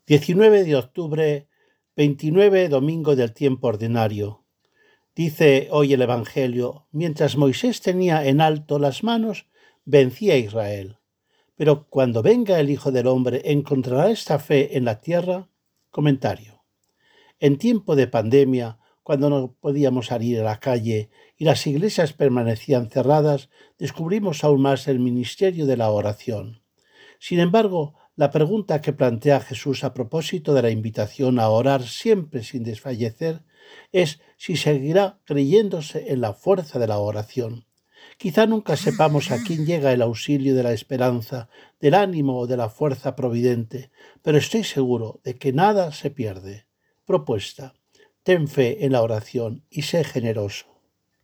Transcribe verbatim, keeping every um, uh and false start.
diecinueve de octubre, veintinueve domingo del tiempo ordinario. Dice hoy el Evangelio: mientras Moisés tenía en alto las manos, vencía a Israel. Pero cuando venga el Hijo del Hombre, ¿encontrará esta fe en la tierra? Comentario. En tiempo de pandemia, cuando no podíamos salir a la calle y las iglesias permanecían cerradas, descubrimos aún más el ministerio de la oración. Sin embargo, la pregunta que plantea Jesús a propósito de la invitación a orar siempre sin desfallecer es si seguirá creyéndose en la fuerza de la oración. Quizá nunca sepamos a quién llega el auxilio de la esperanza, del ánimo o de la fuerza providente, pero estoy seguro de que nada se pierde. Propuesta: ten fe en la oración y sé generoso.